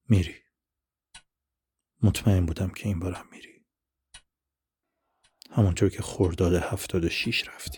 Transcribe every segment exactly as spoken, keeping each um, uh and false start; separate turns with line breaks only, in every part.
میری. مطمئن بودم که این بارم میری. همونطور که خرداد هفتاد و شیش رفتی.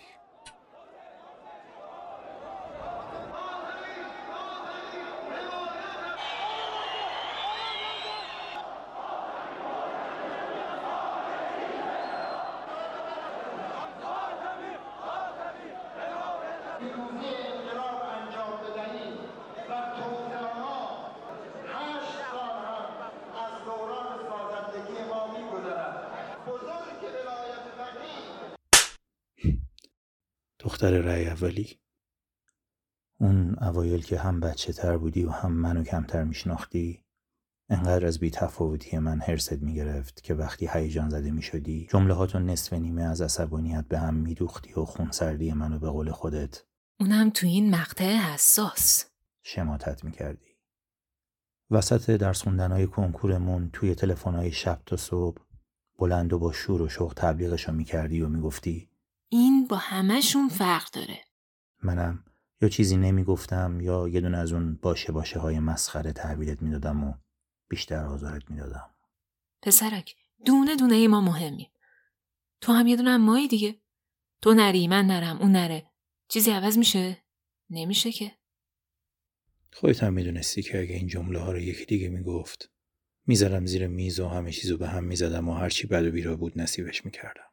دختر رأی اولی، اون اوایل که هم بچه تر بودی و هم منو کمتر میشناختی، انقدر از بی تفاوتی من حرصت میگرفت که وقتی هیجان زده میشدی جمله هاتو نصف نیمه از عصبانیت به هم میدوختی و خونسردی منو به قول خودت،
اونم تو این مقطع حساس،
شماتت میکردی. وسط درس خوندنهای کنکورمون توی تلفن‌های شب تا صبح بلند و با شور و شوق تبلیغشو میکردی و میگفتی
این با همه‌شون فرق داره.
منم یا چیزی نمیگفتم یا یه دونه از اون باشه باشه های مسخره تحویلت میدادم و بیشتر آزارت میدادم.
پسرک، دونه دونه ای ما مهمیم. تو هم یه دونه مایی دیگه. تو نری، من نرم، اون نره. چیزی عوض میشه؟ نمیشه که.
خودت هم میدونستی که اگه این جمله ها رو یکی دیگه میگفت میذارم زیر میز و همه چیزو به هم میزدم و هرچی بد و بیرا بود نصیبش میکردم.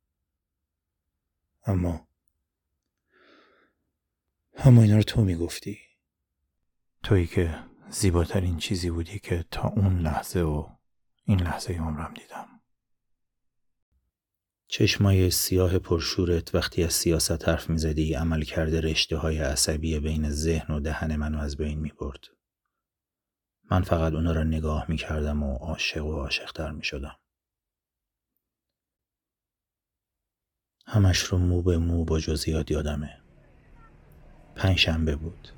اما اما اینا رو تو میگفتی. تویی که زیباترین چیزی بودی که تا اون لحظه و این لحظه عمرم دیدم. چشمای سیاه پرشورت وقتی از سیاست حرف میزدی عمل کرده رشته های عصبی بین ذهن و دهن منو از بین میبرد. من فقط اونا رو نگاه میکردم و عاشق و عاشق‌تر میشدم. همش رو مو به مو با جزئیات یادمه. پنج شنبه بود.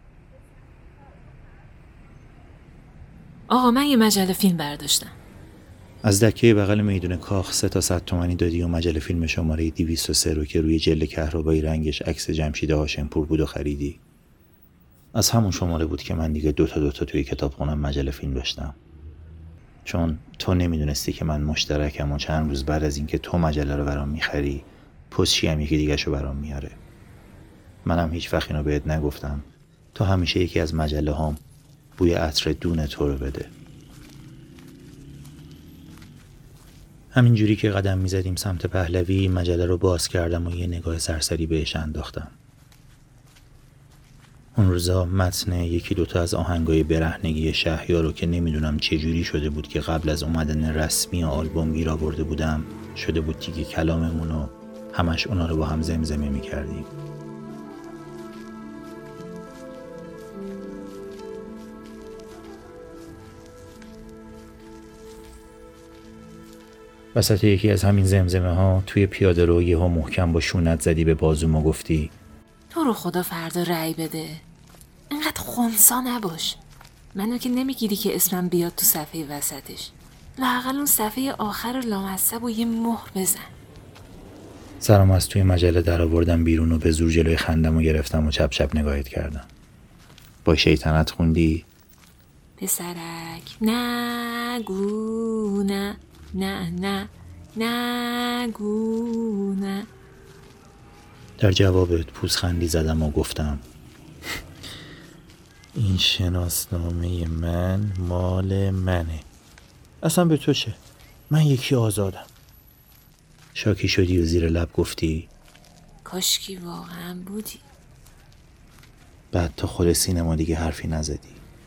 آقا من یه مجله فیلم برداشتم.
از دکه بغل میدون کاخ سه تا صد تومانی دادی و مجله فیلم شماره دویست و سه رو که روی جلد کهربایی رنگش عکس جمشید هاشمپور بود و خریدی. از همون شماره بود که من دیگه دوتا دوتا توی کتابخونم مجله فیلم داشتم. چون تو نمیدونستی که من مشترکم و چند روز بعد از اینکه تو مجله رو برام میخری پستچی هم یکی دیگه شو برام میاره. منم هیچ وقت اینو بهت نگفتم. تو همیشه یکی از مجله هام بوی عطر دون تو رو بده. همین جوری که قدم میزدیم سمت پهلوی مجله رو باز کردم و یه نگاه سرسری بهش انداختم. اون روزا متن یکی دوتا از آهنگای برهنگی شهیار رو که نمیدونم چه جوری شده بود که قبل از اومدن رسمی آلبوم گیر آورده بودم شده بود تیکه کلاممون و همش اونا رو با هم زمزمه میکردیم. وسط یکی از همین زمزمه ها توی پیاده رو یهو محکم با شونت زدی به بازوم و گفتی
تو رو خدا فردا رأی بده. اینقدر خونسا نباش. منو که نمیگیری که اسمم بیاد تو صفحه وسطش. لااقل اون صفحه آخر لامصب و یه مهر بزن.
سرم از توی مجله در آوردم بیرون و به زور جلوی خندم و گرفتم و چپ چپ نگاهت کردم. با شیطنت خوندی
پسرک نگو نه نه نه نگو نه.
در جوابت پوزخندی زدم و گفتم این شناسنامه من مال منه. اصلا به تو چه؟ من یکی آزادم. شاکی شدی و زیر لب گفتی
کاشکی واقعا بودی.
بعد تا خود سینما دیگه حرفی نزدی.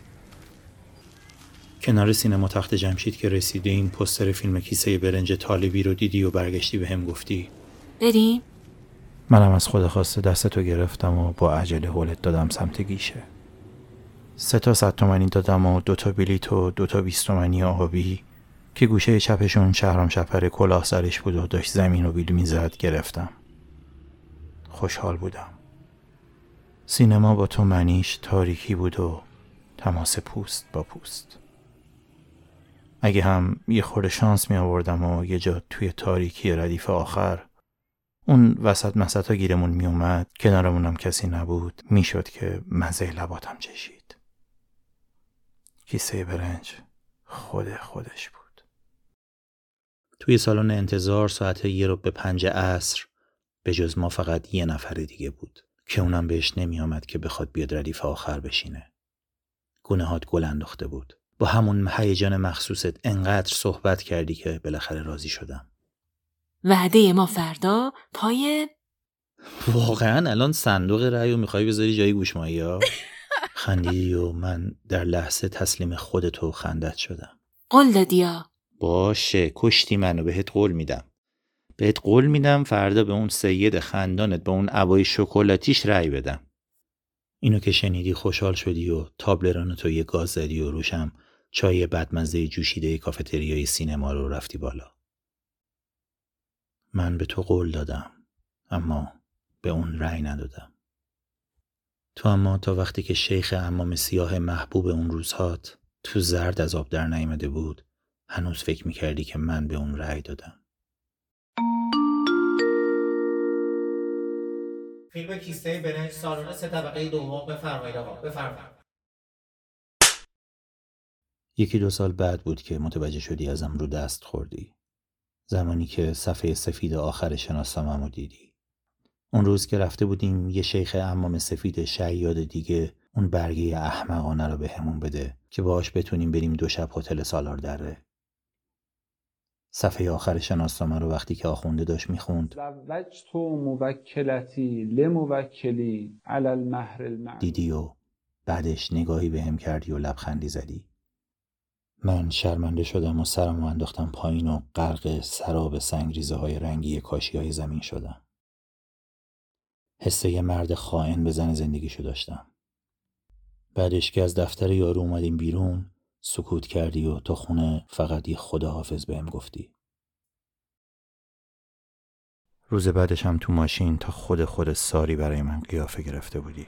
کنار سینما تخت جمشید که رسیدی این پوستر فیلم کیسه برنج طالبی رو دیدی و برگشتی به هم گفتی
بریم؟
منم از خود خواسته دستتو گرفتم و با عجله هولت دادم سمت گیشه. سه تا صد تومانی دادم و دوتا بلیت و دوتا بیست تومانی آبی که گوشه چپشون شهرام شپر کلاه سرش بود و داشت زمین رو بیل میزد گرفتم. خوشحال بودم. سینما با تو معنیش تاریکی بود و تماس پوست با پوست. اگه هم یه خورده شانس می آوردم و یه جا توی تاریکی ردیف آخر اون وسط مسطا گیرمون می اومد کنارمونم کسی نبود میشد که مزه لباتم چشید. کیسه برنج خود خودش بود. توی سالن انتظار ساعت یه رو به پنج عصر به جز ما فقط یه نفر دیگه بود که اونم بهش نمی آمد که بخواد بیاد ردیف آخر بشینه. گونه هات گل انداخته بود. با همون هیجان مخصوصت انقدر صحبت کردی که بالاخره راضی شدم.
وعده ما فردا پای
واقعا الان صندوق رأیو میخوای بذاری جای گوشمایی ها؟ خندیدی و من در لحظه تسلیم خودت و خندت شدم.
قول دادیا.
باشه کشتی منو، بهت قول میدم. بهت قول میدم فردا به اون سید خندانت با اون عبای شکلاتیش رأی بدم. اینو که شنیدی خوشحال شدی و تابلرانتو یه گاز زدی و روشم چای بدمزه جوشیده کافتریای سینما رو رفتی بالا. من به تو قول دادم اما به اون رأی ندادم. تو اما تا وقتی که شیخ عمام سیاه محبوب اون روزهات تو زرد از آب در نیامده بود هنوز فکر میکردی که من به اون رأی دادم.
فیلم کیسه برنج سالن سه طبقه دوم. بفرمایید آقا بفرمایید.
یکی دو سال بعد بود که متوجه شدی ازم رو دست خوردی. زمانی که صفحه سفید آخر شناسنامه‌مو دیدی. اون روز که رفته بودیم یه شیخ عمام سفید شیاد دیگه اون برگه احمقانه رو بهمون بده که باهاش بتونیم بریم دو شب هتل سالار دره. صفحه آخر شناسنامه رو وقتی که آخونده داشت میخوند
زوجت موکلتی لموکلی علی المهر المعلوم.
دیدی و بعدش نگاهی بهم کردی و لبخندی زدی. من شرمنده شدم و سرمو انداختم پایین و غرق سراب سنگریزه های رنگی کاشی های زمین شدم. حس یه مرد خائن به زن زندگیشو داشتم. بعدش که از دفتر یارو اومدیم بیرون سکوت کردی و تا خونه فقط یه خداحافظ بهم گفتی. روز بعدش هم تو ماشین تا خود خود ساری برای من قیافه گرفته بودی.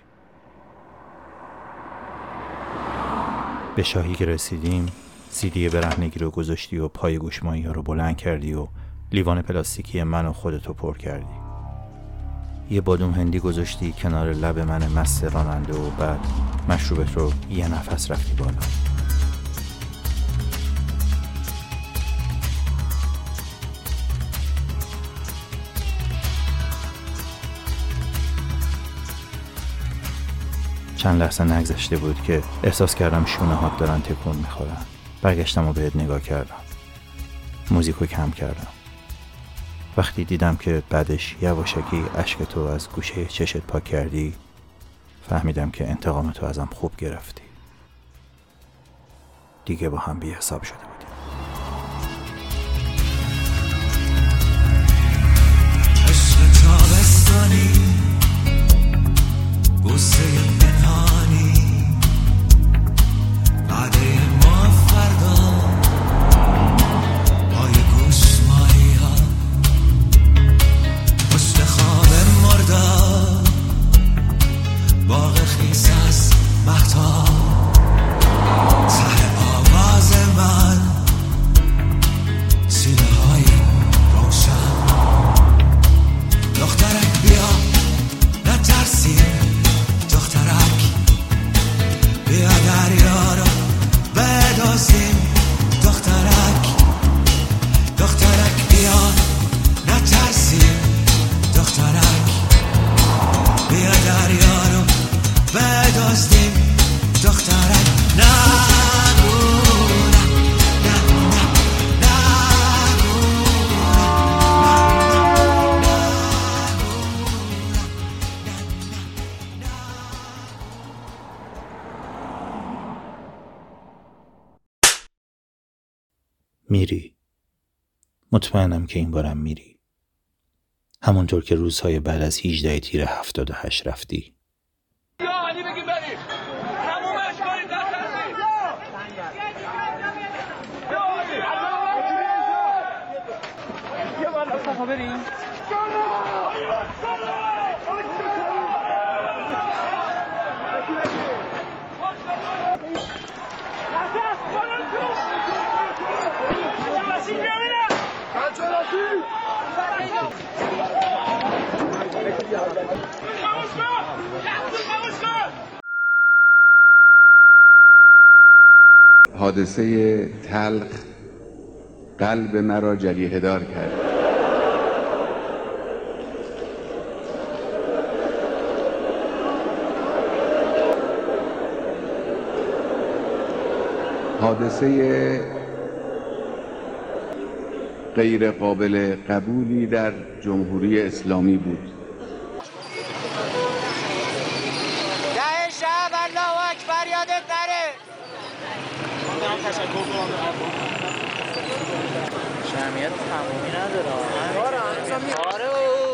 به شاهی که رسیدیم سیدی برهنگی رو گذاشتی و پای گوشمایی ها رو بلند کردی و لیوان پلاستیکی من و خودتو پر کردی. یه بادوم هندی گذاشتی کنار لب من مست راننده و بعد مشروبت رو یه نفس رفتی بالا. چند لحظه نگذشته بود که احساس کردم شونه هات دارن تکون میخورن. برگشتم و بهت نگاه کردم. موزیکو کم کردم. وقتی دیدم که بعدش یواشکی اشکتو از گوشه چشت پاک کردی فهمیدم که انتقامتو ازم خوب گرفتی. دیگه با هم بی حساب شده بودیم.
عشق تابستانی بوسه پنهانی بعده ما فردا با یه گوشمایی ها پشت خواب مردا باغ خیس از مهتاب ته آواز من سینه های روشن دخترک بیا نترسی دخترک بیا دریا رو بدازیم دخترک دخترک بیا نترسیم دخترک بیا دریا رو بدازیم دخترک نگو نه نه نه
میری. مطمئنم که این بارم میری. همونطور که روزهای بعد از هجده تیر هفتاد و هشت رفتی.
یا علی بگیم بریم تمومش کنیم نترسیم یا بالا صفا بریم
حادثه تلخ قلب مرا جریحه دار کرد. حادثه غیر قابل قبولی در جمهوری اسلامی بود.
ده شب الله اکبر یادت نره. من تشکر کنم. جمعیت تمومی نداره. آره.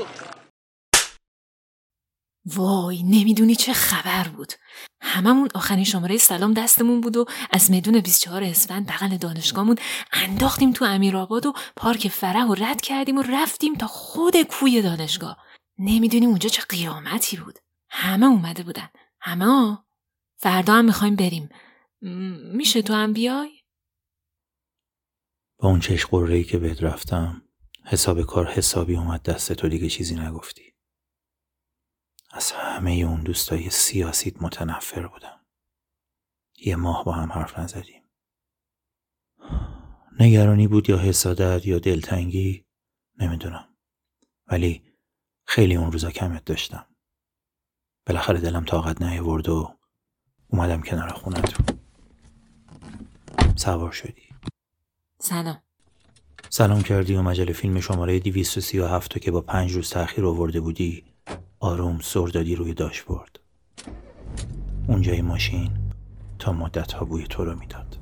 وای نمیدونی چه خبر بود. هممون آخرین شماره سلام دستمون بود و از میدون بیست و چهارم اسفند بغل دانشگاهمون انداختیم تو امیرآباد و پارک فرح و رد کردیم و رفتیم تا خود کوی دانشگاه. نمیدونی اونجا چه قیامتی بود. همه اومده بودن. همه ها. فردا هم میخوایم بریم. م- میشه تو هم بیای؟
با اون چش قره‌ای که بهت رفتم حساب کار حسابی اومد دست تو، دیگه چیزی نگفتی. از همه اون دوستای سیاسیت متنفر بودم. یه ماه با هم حرف نزدیم. نگرانی بود یا حسادت یا دلتنگی نمیدونم، ولی خیلی اون روزا کمت داشتم. بالاخره دلم طاقت نیاورد و اومدم کنار خونتون. سوار شدی.
سلام.
سلام کردی و مجله فیلم شماره دویست و سی و هفت که با پنج روز تأخیر آورده بودی آروم سر دادی روی داشبورد. اونجای ماشین تا مدت ها بوی تو رو میداد.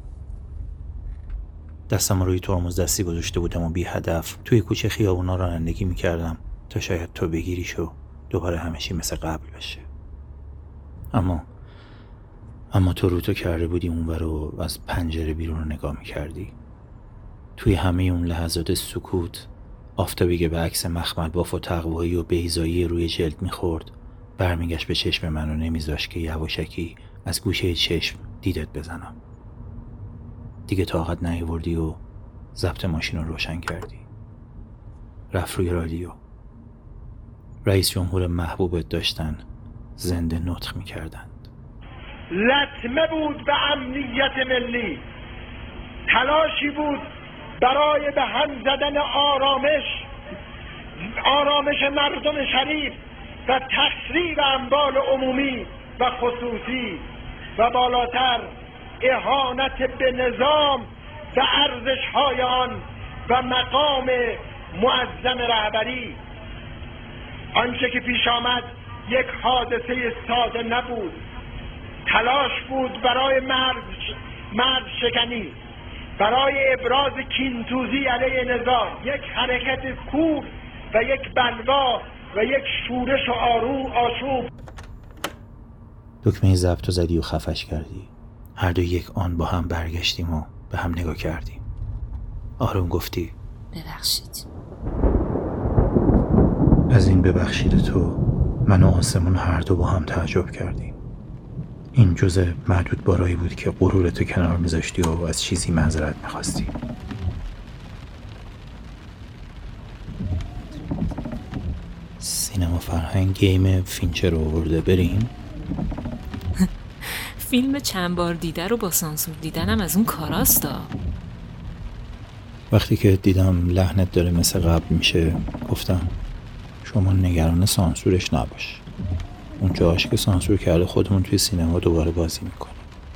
دستم روی ترمز دستی گذاشته بودم و بی هدف توی کوچه خیابونا رانندگی میکردم تا شاید تو بگیریش و دوباره همشی مثل قبل بشه. اما اما تو رو تو کرده بودی اونور و از پنجره بیرون رو نگاه میکردی. توی همه اون لحظات سکوت آفتابی که به عکس مخمل باف و تقوایی و بیضایی روی جلد میخورد برمیگشت به چشم من و نمیذاشت که یواشکی از گوشه چشم دیدت بزنم. دیگه طاقت نیاوردی و ضبط ماشین رو روشن کردی. رفت روی رادیو. رئیس جمهور محبوبت داشتن زنده نطق میکردند.
لطمه بود به امنیت ملی، تلاشی بود برای به هم زدن آرامش آرامش مردم شریف و تخریب اموال عمومی و خصوصی و بالاتر اهانت به نظام و ارزش‌های آن و مقام معظم رهبری. آنچه که پیش آمد یک حادثه ساده نبود، تلاش بود برای مرد مرد شکنی، برای ابراز کینتوزی علیه نظام، یک حرکت کور و یک بلوا و یک شورش و آرو آشوب.
دکمه ضبط زدی و خفش کردی. هر دو یک آن با هم برگشتیم و به هم نگاه کردیم. آروم گفتی
ببخشید.
از این ببخشید تو من و آسمون هر دو با هم تعجب کردیم. این جزء معدود بارایی بود که غرورتو کنار میذاشتی و از چیزی معذرت میخواستی. سینما فرهنگ گیم فینچر رو آورده، بریم؟
فیلم چند بار دیده رو با سانسور دیدنم از اون کاراستا.
وقتی که دیدم لحنت داره مثل قبل میشه گفتم شما نگران سانسورش نباش. اون جاهاش که سانسور کرده خودمون توی سینما دوباره بازی میکنیم.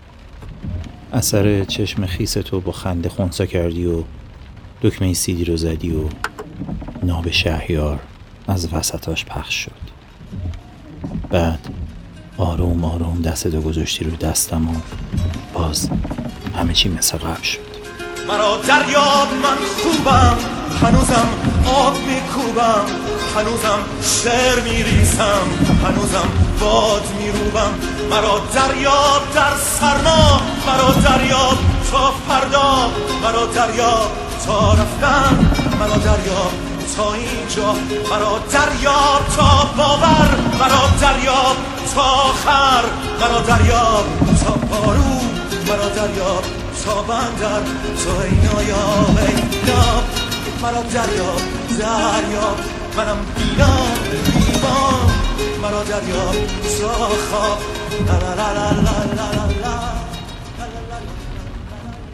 اثر چشم خیستو با خنده خونسا کردی و دکمه سیدی رو زدی و ناب شهیار از وسطاش پخش شد. بعد آروم آروم دستتو گذاشتی رو دستم و باز همه چی مثل قبل شد.
مرا دریاب، من خوبم، هنوزم آب میکوبم، هنوزم شعر میریزم، هنوزم باد میروبم. مرا دریاب در سرما، مرا دریاب تا فردا، مرا دریاب تا رفتن، مرا دریاب تا اینجا، مرا دریاب تا باور، مرا دریاب تا آخر، مرا دریاب تا بارو، مرا دریاب تا بندر، تو اینا یا اینا، مرا دریاب دریاب، منم بینا بیمان، مرا دریاب تا خواب، لا لا لا لا لا لا لا.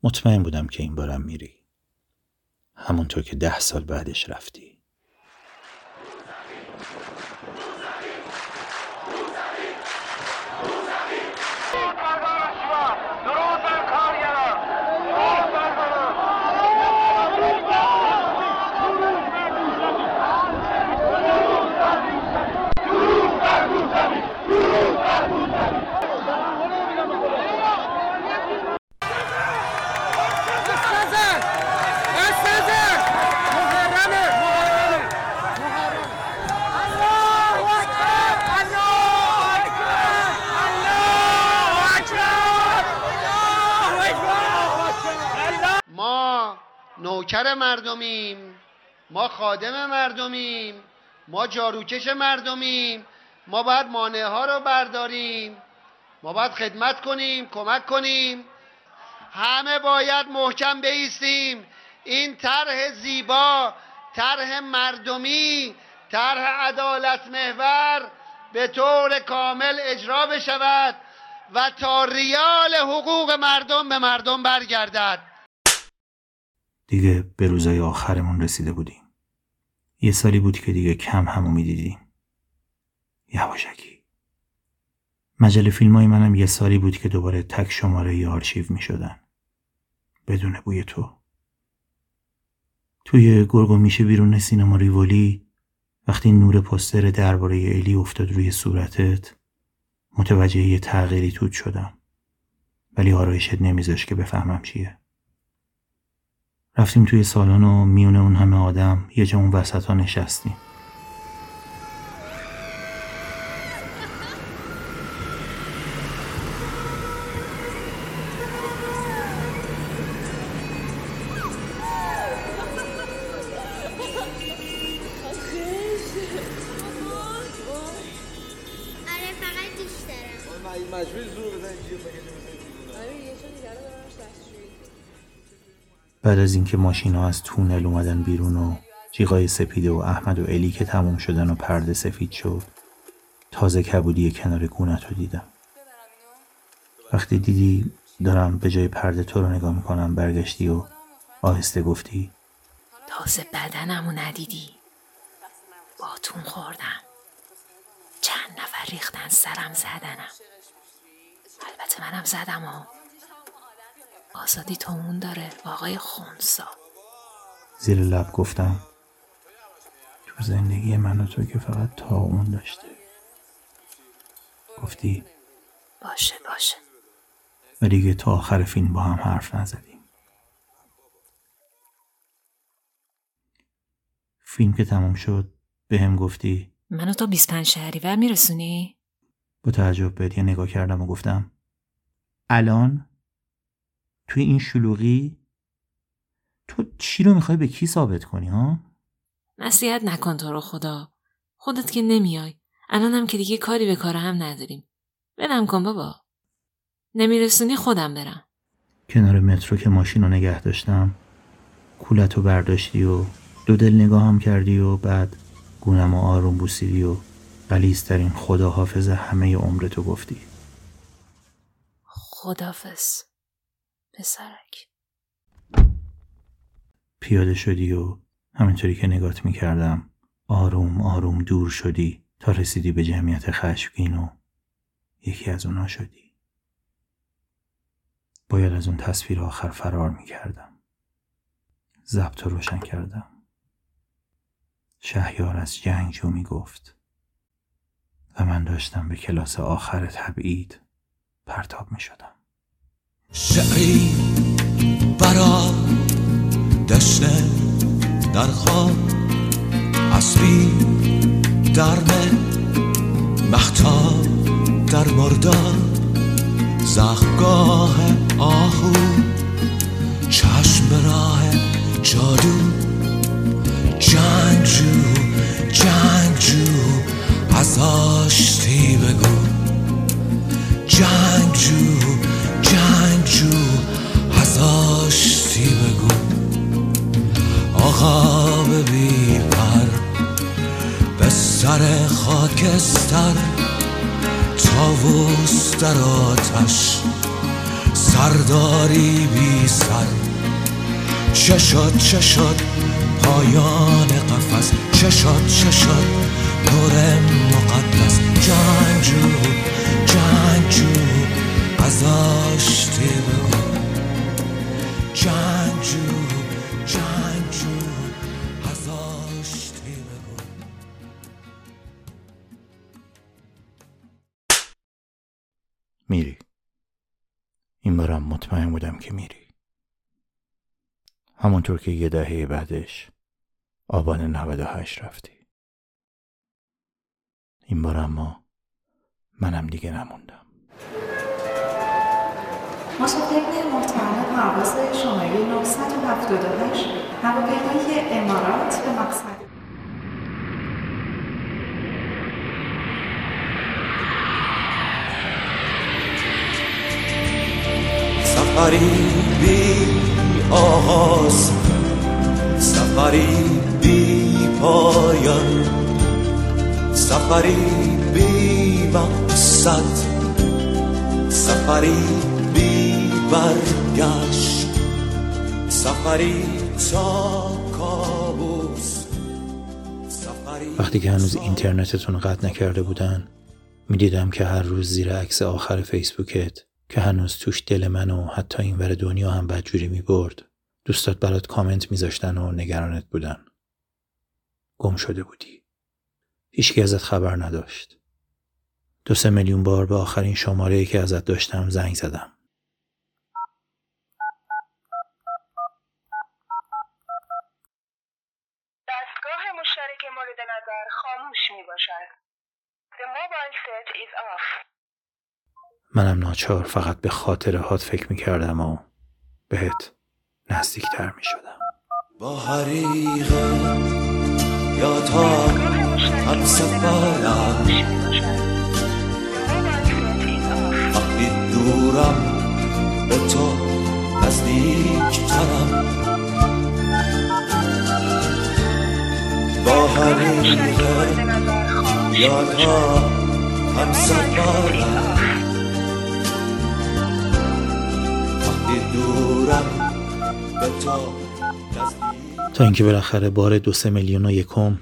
مطمئن بودم که این بارم میری. همونطور که ده سال بعدش رفتی.
نوکر مردمیم، ما خادم مردمیم، ما جاروکش مردمیم، ما باید مانع ها رو برداریم، ما باید خدمت کنیم، کمک کنیم، همه باید محکم بایستیم. این طرح زیبا، طرح مردمی، طرح عدالت محور به طور کامل اجرا بشود و تا ریال حقوق مردم به مردم برگردد.
دیگه به روزای آخرمون رسیده بودیم. یه سالی بود که دیگه کم همو میدیدیم. یواشکی. مجله فیلمای منم یه سالی بود که دوباره تک شماره ی آرشیو می شدن. بدون بوی تو. توی گرگ و میشه بیرون سینما ریولی وقتی نور پوستر درباره الی افتاد روی صورتت متوجه یه تغییری توت شدم. ولی آرایشت نمیذاش که بفهمم چیه. رفتیم توی سالن و میونه اون همه آدم یه جا اون وسط ها نشستیم. بعد از اینکه ماشینا از تونل اومدن بیرون و جیغای سپیده و احمد و الی که تموم شدن و پرده سفید شد، تازه کبودی کنار گونت رو دیدم. وقتی دیدی دارم به جای پرده تو رو نگاه میکنم برگشتی و آهسته گفتی
تازه بدنمو ندیدی؟ باتون خوردم، چند نفر ریختن سرم زدنم، البته منم زدم ها. آزادی تومون داره آقای خونسا.
زیر لب گفتم تو زندگی من و تو که فقط تا اون داشته. گفتی
باشه باشه.
و دیگه تا آخر فیلم با هم حرف نزدیم. فیلم که تموم شد به هم گفتی
منو تا بیست و پنج شهریور میرسونی؟
با تعجب بهت یه نگاه کردم و گفتم الان؟ توی این شلوغی؟ تو چی رو میخوای به کی ثابت کنی ها؟
نصیحت نکن تو رو خدا. خودت که نمیای. الانم که دیگه کاری به کار هم نداریم. برم کن بابا. نمیرسونی خودم برم.
کنار مترو که ماشین رو نگه داشتم کولتو برداشتی و دو دل نگاه هم کردی و بعد گونم و آروم بوسیدی و غلیظ‌ترین خداحافظ همه عمرتو گفتی.
خداحافظ پسرک.
پیاده شدی و همینطوری که نگات میکردم آروم آروم دور شدی تا رسیدی به جمعیت خشمگین و یکی از اونا شدی. باید از اون تصویر آخر فرار میکردم. ضبط رو روشن کردم. شهیار از جنگجو میگفت و من داشتم به کلاس آخر تبعید پرتاب میشدم.
شعری برا دشت در خواب اسبی در نه مختار در مردار زخمگاه آهو چشم به راه جادو جنگجو جنگجو از آشتی بگو جنگجو جنگجو از آشتی بگو آقا ببی پر به سر خاکستر تاووس در آتش سرداری بی سر. چه شد چه شد پایان قفس، چه شد چه شد نور مقدس. جنگجو جنگجو از آشتی بگو، جنگجو جنگجو از آشتی بگو.
میری. این بارم مطمئن بودم که میری. همونطور که یه دهه بعدش آبان نود و هشت رفتی. این بار اما منم دیگه نموندم.
مسافرین محترم پرواز شماره نهصد و هفتاد و هشت هواپیمای امارات به مقصد
سفری بی آغاز، سفری بی پایان، سفری بی مقصد، سفری بی برگشت، سفری تا کابوس، سفری.
وقتی که هنوز اینترنتتون قطع نکرده بودن، میدیدم که هر روز زیر عکس آخر فیسبوکت که هنوز توش دل من و حتی این ور دنیا هم بدجوری می برد، دوستات برات کامنت میذاشتن و نگرانت بودن. گم شده بودی. هیچکی ازت خبر نداشت. دو سه میلیون بار به آخرین شماره‌ای که ازت داشتم زنگ زدم.
دستگاه مشترک مورد نظر خاموش می باشد. The mobile set is off.
منم ناچار فقط به خاطرهات فکر میکردم و بهت نزدیکتر میشدم.
با حریق یا تا هم سفرم، وقتی دورم به تو نزدیکترم. با حریق یا تا هم سفرم،
تا اینکه بالاخره بار دو سه میلیون و یکم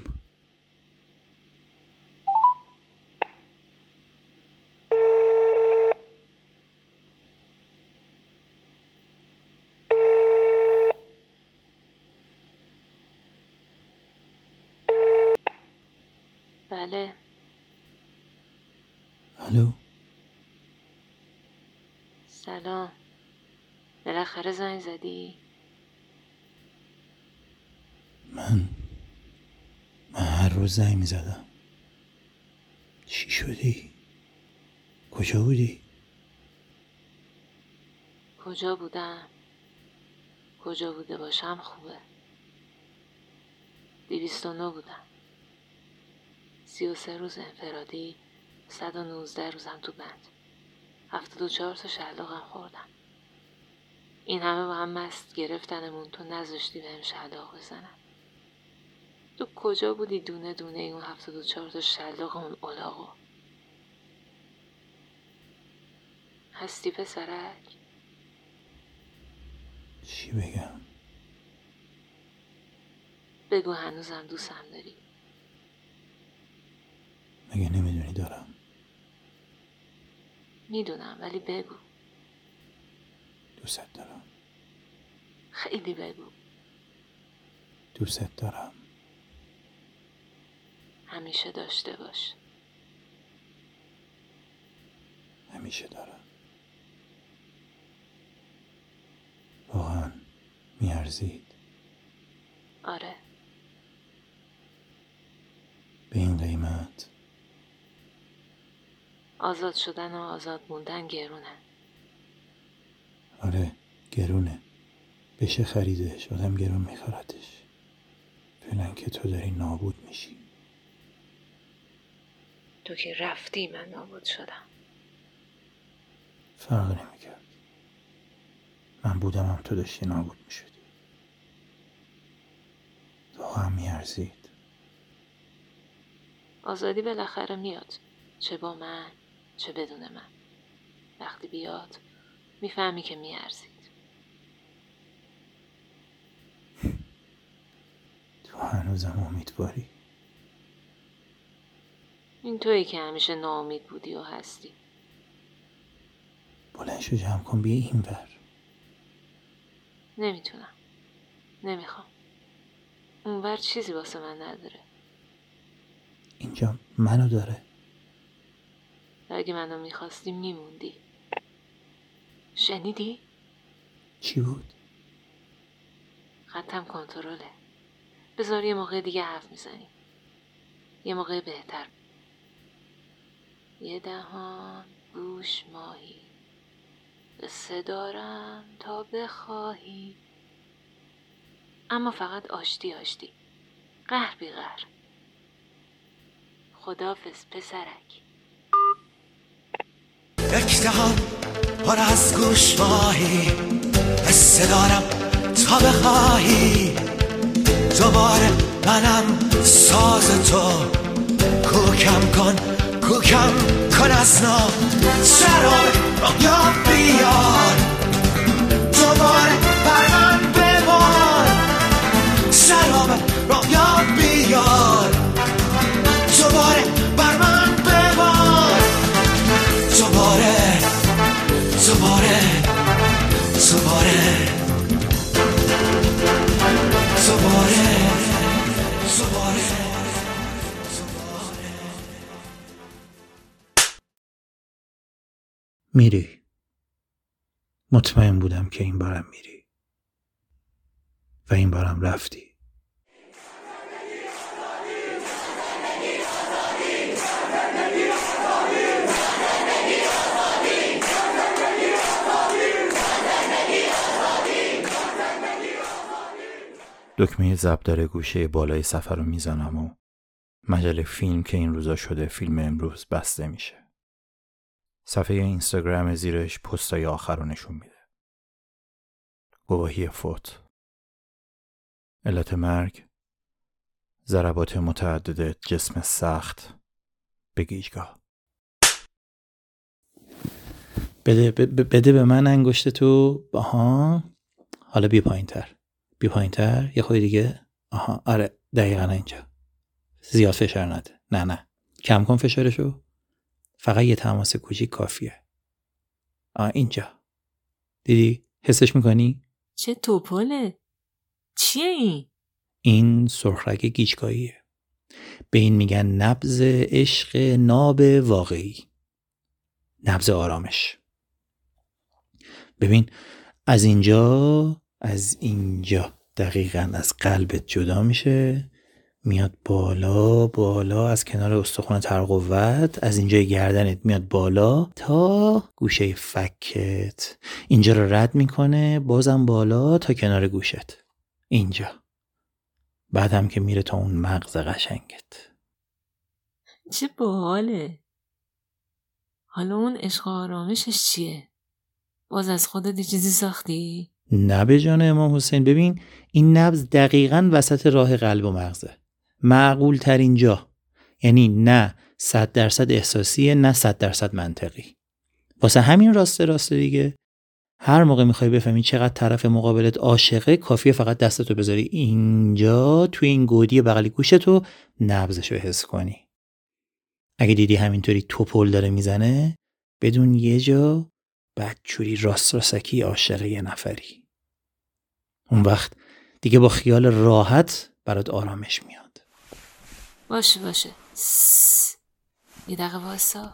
بله.
الو.
سلام. بالاخره زنگ زدی؟
من من هر روز زنگ می زدم. چی شدی؟ کجا بودی؟
کجا بودم؟ کجا بوده باشم خوبه. دویست و نه بودم. سی و سه روز انفرادی، صد و نوزده روزم تو بند. هفتاد و چهار تا شلاقم خوردم. این همه با هم مست گرفتنمون، تو نذاشتی بهم شلاق بزنم. تو کجا بودی دونه دونه اون هفتاد و چهار تا شلاق اون الاغو؟ هستی پسرک؟
چی بگم؟
بگو هنوزم دوستم داری.
مگه نمیدونی دارم؟
میدونم ولی بگو.
دوست دارم.
خیلی بگو.
دوست دارم.
همیشه داشته باش.
همیشه دارم. واقعا میارزید.
آره.
به این قیمت.
آزاد شدن و آزاد موندن گرونه.
آره گرونه. بشه خریدش، آدم گرون میخوردش. فعلا که تو داری نابود میشی.
تو که رفتی من نابود شدم.
فرق نمیکرد. من بودم هم تو داشتی نابود میشدی. واقعا میارزید.
آزادی بالاخره میاد، چه با من چه بدون من. وقتی بیاد میفهمی که میارزید.
تو هنوزم امیدواری؟
این تویی که همیشه ناامید بودی و هستی.
بلند شو جمع کن بیا این ور.
نمیتونم. نمیخوام. اونور چیزی واسه من نداره.
اینجا منو داره.
اگه منو میخواستی میموندی. شنیدی؟
چی بود؟
خطم کنترله. بذار یه موقع دیگه حرف میزنیم. یه موقع بهتر. یه دهان گوش ماهی، قصه دارم تا بخواهی، اما فقط آشتی آشتی، قهر بی قهر. خدافظ پسرک.
یک دهان پر از گوش ماهی، قصه دارم تا بخواهی، دوباره منم ساز تو، کوکم کن کوکم کن از نو، شراب یا بیار، دوباره بر من ببار، شراب یا بیار، دوباره بر من ببار، دوباره دوباره دوباره دوباره دوباره.
میری. مطمئن بودم که این بارم میری و این بارم رفتی. دکمه ضبط‌دار گوشه بالای صفحه رو میزنم و مجله فیلم که این روزا شده فیلم امروز بسته میشه. صفحه اینستاگرام زیرش پستای آخر رو نشون میده. گواهی فوت. علت مرگ: ضربات متعدد جسم سخت به گیجگاه. بده بده به من انگشت تو. آها. حالا بیا پایین‌تر. بیا پایین‌تر. یه خود دیگه. آها. آره دقیقاً اینجا. زیاد فشار نده. نه نه. کم کن فشارشو. فقط یه تماس کوچیک کافیه. آه اینجا. دیدی؟ حسش میکنی؟
چه توپله؟ چیه این؟
این سرخرگ گیجگاهیه. به این میگن نبض عشق ناب واقعی. نبض آرامش. ببین از اینجا از اینجا دقیقاً از قلبت جدا میشه، میاد بالا بالا از کنار استخوان ترقوت، از اینجای گردنت میاد بالا تا گوشه فکت، اینجا رو رد میکنه بازم بالا تا کنار گوشت اینجا، بعد هم که میره تا اون مغز قشنگت.
چه باحاله. حالا اون عشق آرامشش چیه؟ باز از خودت چیزی ساختی؟
نه به جان امام حسین. ببین این نبض دقیقاً وسط راه قلب و مغزه، معقول ترین جا، یعنی نه صد درصد احساسیه نه صد درصد منطقی. واسه همین راسته راسته دیگه هر موقع میخوای بفهمی چقدر طرف مقابلت عاشقه کافیه فقط دستتو بذاری اینجا توی این گودی بغلی گوشتو نبضشو حس کنی. اگه دیدی همینطوری توپل داره میزنه بدون یه جا بدجوری راست راستکی عاشق یه نفری. اون وقت دیگه با خیال راحت برات آرامش میاد.
باشه باشه سس. یه دقیقه واسا.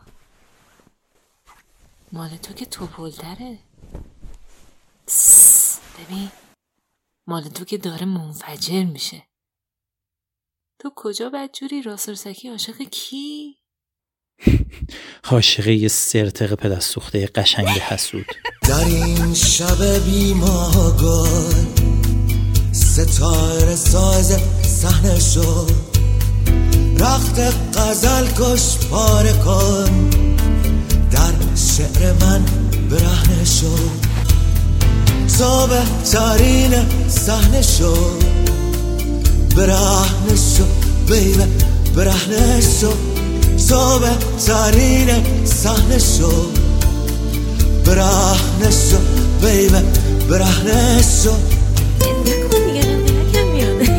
مال تو که توپل تره. سس. ببین مال تو که داره منفجر میشه. تو کجا بدجوری راست راستکی عاشق کی؟
عاشق یه سرتق پدرسوخته قشنگ حسود.
در این شب بیماگل ستاره ساز صحنه شد، رخت غزل کش پاره کن، در شعر من برهنه شد، صبح ترین صحنه شد، برهنه شد بیبه برهنه شد، صبح ترین صحنه شد، برهنه شو بیبه برهنه شو
نکن دیگه قلقلکم میاده.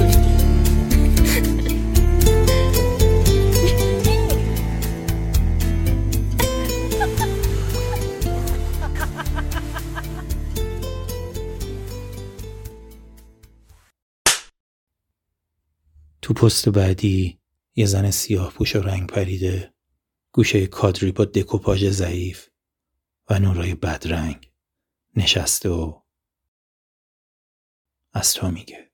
تو پست بعدی یه زن سیاه پوش و رنگ پریده، گوشه کادری با دکوپاژ ضعیف و نورای بدرنگ نشسته و از تو میگه.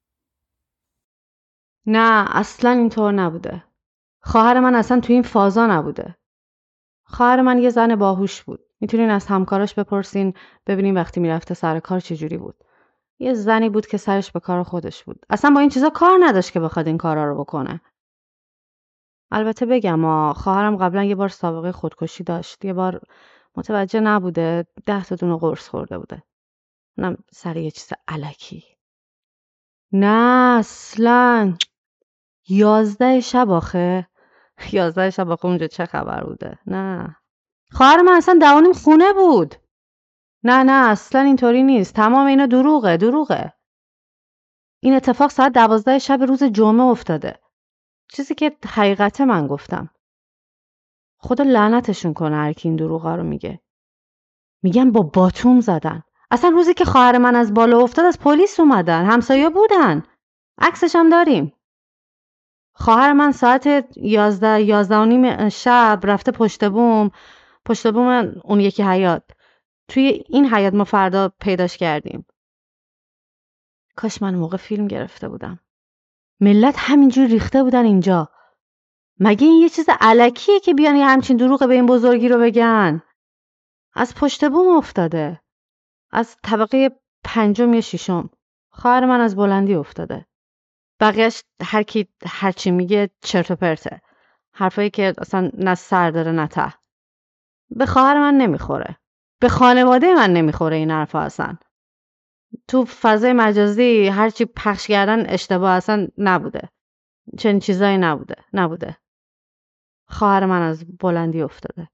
نه اصلا اینطور نبوده. خواهر من اصلا تو این فازا نبوده. خواهر من یه زن باهوش بود. میتونین از همکاراش بپرسین ببینین وقتی میرفته سر کار چجوری بود. یه زنی بود که سرش به کار خودش بود. اصلا با این چیزا کار نداشت که بخواد این کارا رو بکنه. البته بگم آ خواهرم قبلا یه بار سابقه خودکشی داشت. یه بار متوجه نبوده ده تا دونه قرص خورده بوده. اونم سر یه چیز الکی. نه اصلا یازده شب آخه یازده شب آخه اونجا چه خبر بوده. نه خواهر من اصلا دوانیم خونه بود. نه نه اصلا اینطوری نیست. تمام اینا دروغه دروغه. این اتفاق ساعت دوازده شب روز جمعه افتاده. چیزی که حقیقت من گفتم. خدا لعنتشون کنه هر کی این دروغا رو میگه. میگن با باتوم زدن. اصلا روزی که خواهر من از بالا افتاد از پلیس اومدن. همسایه بودن. عکسش هم داریم. خواهر من ساعت یازده یازده و نیم شب رفته پشت بوم. پشت بوم اون یکی حیاط. توی این حیاط ما فردا پیداش کردیم. کاش من موقع فیلم گرفته بودم. ملت همینجور ریخته بودن اینجا. مگه این یه چیز الکیه که بیان یه همچین دروغ به این بزرگی رو بگن؟ از پشت بوم افتاده. از طبقه پنجم یا ششم. خواهر من از بلندی افتاده. بقیهش هر کی هر چی میگه چرت و پرته. حرفایی که اصلا نه سر داره نه ته. به خواهر من نمیخوره. به خانواده من نمیخوره این حرفا اصلا. تو فضای مجازی هر چی پخش کردن اشتباه اصلا نبوده. چنین چیزایی نبوده. نبوده. خواهر من از بلندی افتاده.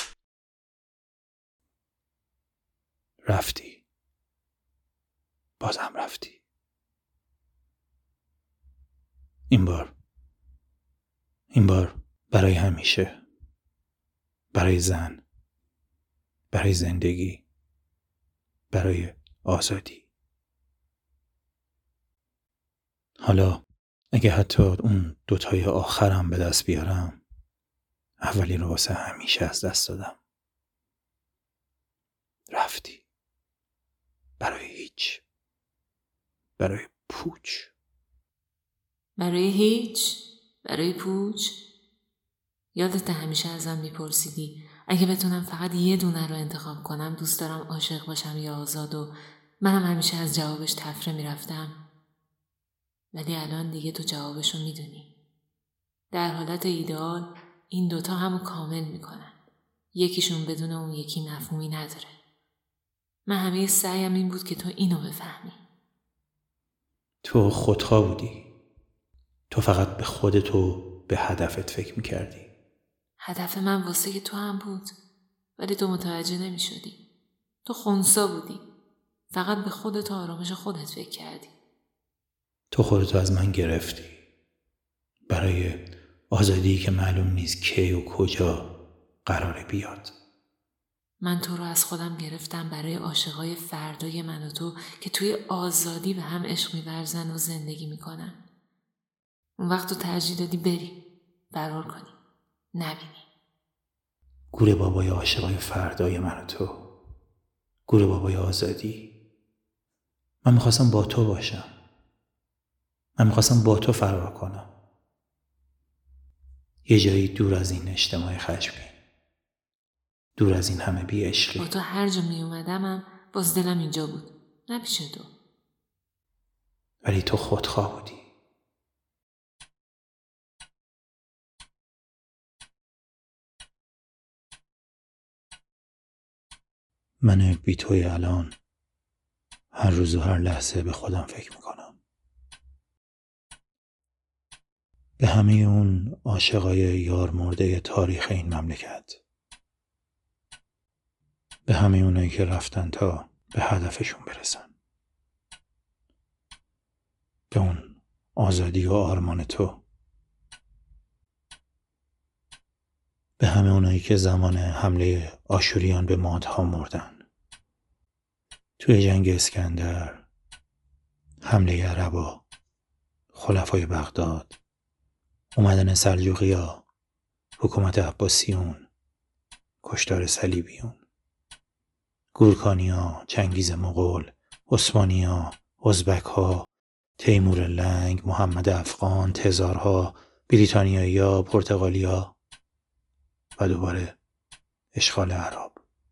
رفتی. بازم رفتی. این بار این بار برای همیشه. برای زن. برای زندگی. برای آزادی. حالا اگه حتی اون دوتای آخرم به دست بیارم، اولی رو واسه همیشه از دست دادم. رفتی. برای هیچ. برای پوچ.
برای هیچ؟ برای پوچ؟ یادت همیشه ازم میپرسیدی اگه بتونم فقط یه دونه رو انتخاب کنم دوست دارم عاشق باشم یا آزاد، و منم همیشه از جوابش تفره میرفتم. ولی الان دیگه تو جوابشو میدونی. در حالت ایدئال این دوتا همو کامل میکنن. یکیشون بدون اون یکی مفهومی نداره. من همه سعیم این بود که تو اینو بفهمی.
تو خودخواه بودی. تو فقط به خودت و به هدفت فکر میکردی.
هدف من واسه تو هم بود، ولی تو متوجه نمی شدی. تو خونسا بودی. فقط به خودت و آرامش خودت فکر کردی.
تو خودتو از من گرفتی. برای آزادی که معلوم نیست کی و کجا قراره بیاد.
من تو رو از خودم گرفتم برای عاشقای فردای من و تو که توی آزادی به هم عشق می‌ورزن و زندگی میکنن. اون وقت تو ترجیح دادی بری، فرار کنی، نبینی.
گوره بابای عاشقای فردای من و تو. گوره بابای آزادی. من میخواستم با تو باشم. من میخواستم با تو فرار کنم. یه جایی دور از این اجتماع خشمگین. دور از این همه بی عشقی.
با تو هر جا می اومدمم باز دلم اینجا بود، نه پیش تو.
ولی تو خودخواه بودی. من بی توی الان هر روز و هر لحظه به خودم فکر میکنم. به همه اون عاشقای یار مرده تاریخ این مملکت. به همه اونایی که رفتن تا به هدفشون برسن، به اون آزادی و آرمان تو، به همه اونایی که زمان حمله آشوریان به مادها مردن، توی جنگ اسکندر، حمله عربا، خلفای بغداد، اومدن سلجوقیا، حکومت عباسیون، کشتار صلیبیون، گورکانیا، چنگیز مغول، عثمانیا، ازبک‌ها، تیمور لنگ، محمد افغان، تزارها، بریتانیایی‌ها، پرتغالیا و دوباره اشغال عرب.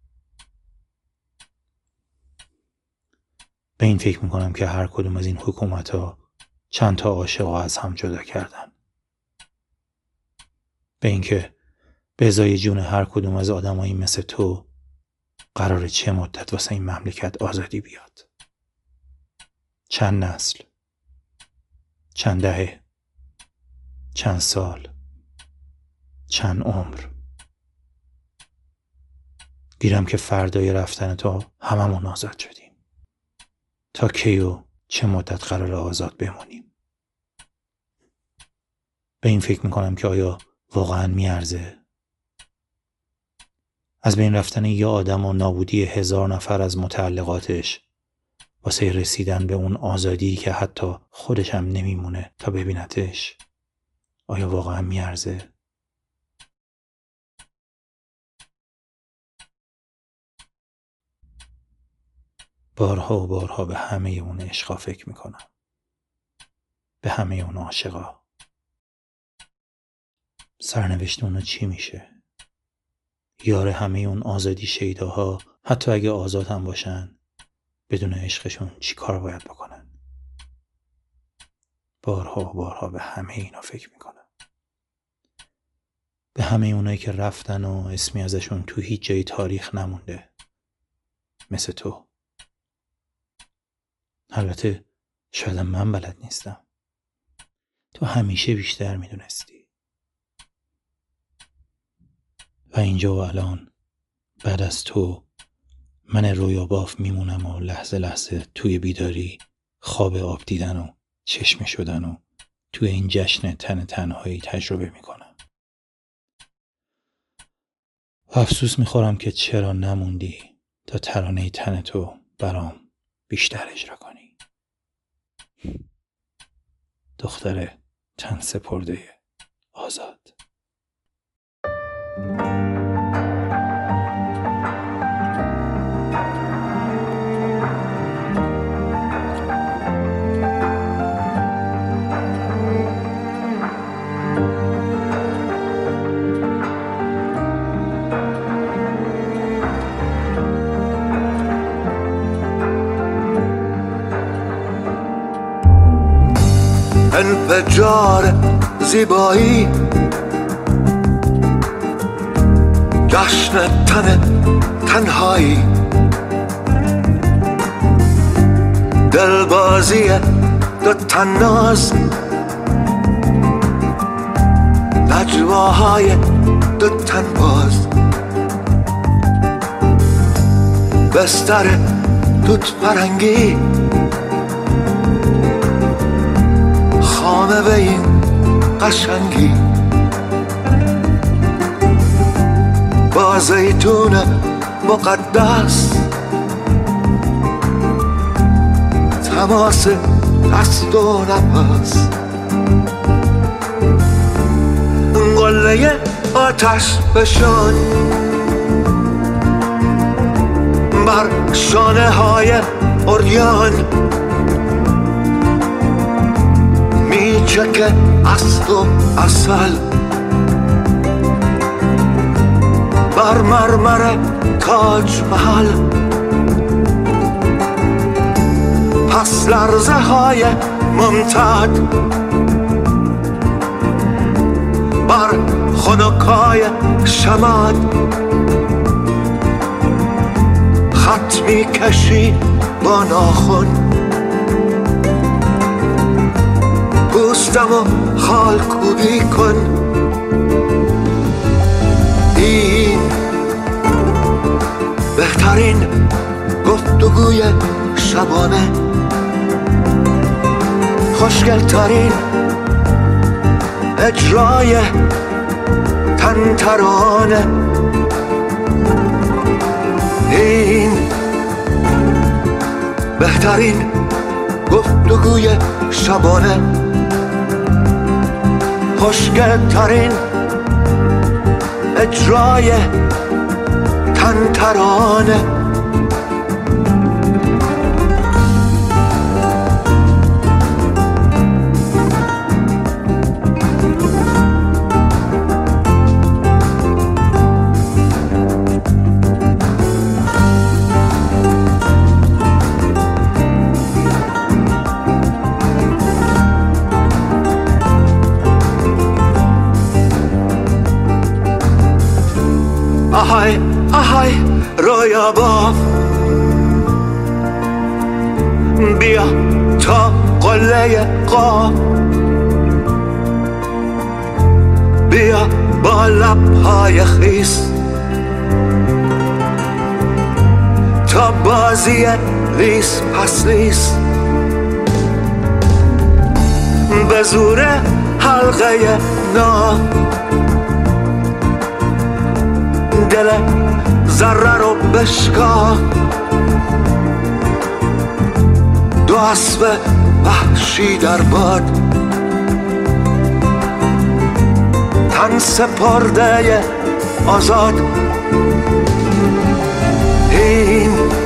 به این فکر میکنم که هر کدوم از این حکومت‌ها چند تا عاشقو از هم جدا کردن. به اینکه به ازای جون هر کدوم از آدمایی مثل تو قراره چه مدت واسه این مملکت آزادی بیاد. چند نسل، چند دهه، چند سال، چند عمر. گیرم که فردای رفتن تو هممون آزاد شدیم. تا کی و چه مدت قراره آزاد بمونیم؟ به این فکر میکنم که آیا واقعا میارزه؟ از بین رفتن یه آدم و نابودی هزار نفر از متعلقاتش واسه رسیدن به اون آزادی که حتی خودش هم نمیمونه تا ببینتش، آیا واقعا میارزه؟ بارها و بارها به همه اون عشقا فکر میکنم، به همه اون عاشقا. سرنوشت اونا چی میشه؟ یار همه اون آزادی شیداها، حتی اگه آزاد هم باشن، بدون عشقشون چی کار باید بکنن؟ بارها و بارها به همه اینا فکر میکنم، به همه اونایی که رفتن و اسمی ازشون تو هیچ جای تاریخ نمونده، مثل تو. البته شاید من بلد نیستم، تو همیشه بیشتر میدونستی. و اینجا و الان بعد از تو من رویا باف میمونم و لحظه لحظه توی بیداری خواب آب دیدن و چشمه شدن و توی این جشن تن تنهایی تجربه میکنم. و افسوس میخورم که چرا نموندی تا ترانه تن تو برام بیشتر اجرا کنی. دختر تن سپرده آزاد.
انفجار زیبایی، جشن تن تنهایی، دلبازی دو تن ناز، نجواهای دو تن باز، بستر توت فرنگی، خامه به این قشنگی، با زیتون مقدس، تماس دست و نفس، قله آتش فشان بر شانه های عریان، میچکه است و اصل بر مرمر تاج محل، پس لرزه های ممتد بر خنکای شماد، خط میکشی با ناخن، پوستم و خال کوبی کن. این بهتر بهترین گفتگوی شبانه، خوشگلترین اجرای تن ترانه. این بهترین گفتگوی شبانه، خوشگلترین اجرای تن ترانه. آهای آهای رویا باف، بیا تا قله قاف، بیا با لبهای خیس تا بازی لیس پس لیس، به زور حلقه ناف دل ذره رو بشکاف. دو اسب وحشی در باد، تن سپرده آزاد. این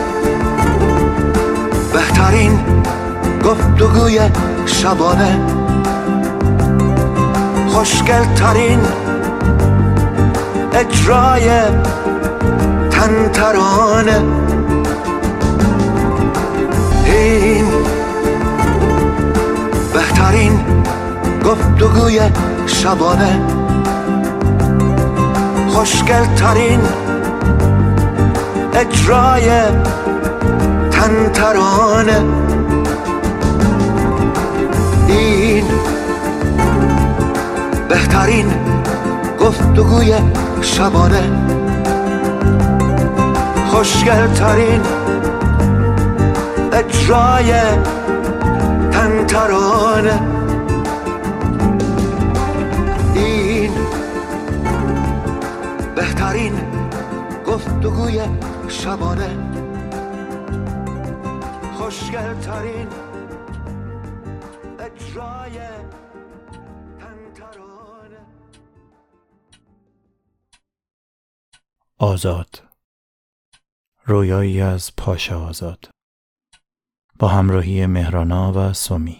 بهترین گفتگوی شبانه، خوشگلترین اجرای تن ترانه. این بهترین گفتگوی شبانه، خوشگلترین اجرای تن ترانه. این بهترین گفتگوی شبانه، خوشگلترین اجرای تن ترانه. این بهترین گفتگوی شبانه، خوشگلترین اجرای تن ترانه.
آزاد، رویایی از پاشا آزاد با همراهی مهرانا و سمی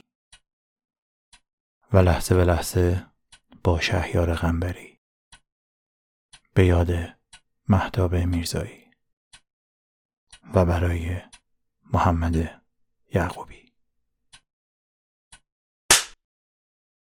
و لحظه به لحظه با شهیار قنبری به یاد مهتاب میرزایی و برای محمد یعقوبی.